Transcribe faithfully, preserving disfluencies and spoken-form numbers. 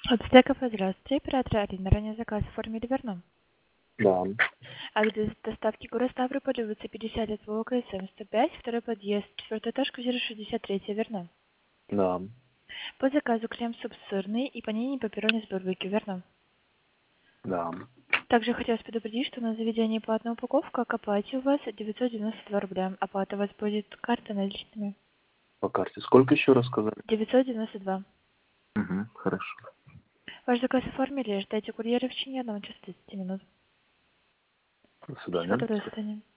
От стеков, здравствуйте. Оператор Арина. Ранее заказ оформили верно? Да, Адрес доставки город Ставрополь, улица пятьдесят лет ВОКСМ сто пять, второй подъезд, четвертый этаж, квартира шестьдесят три, верно? да, По заказу крем-суп сырный и панини пепперони с барбекю, верно? да. Также хотелось предупредить, что на заведение платная упаковка, к оплате у вас девятьсот девяносто два рубля. Оплата у вас будет картой наличными. По карте. Сколько еще раз сказали? девятьсот девяносто два. Угу, хорошо. Ваш заказ оформили, ждайте курьера в течение одного часа тридцати минут. До Всего свидания. доброго, до свидания.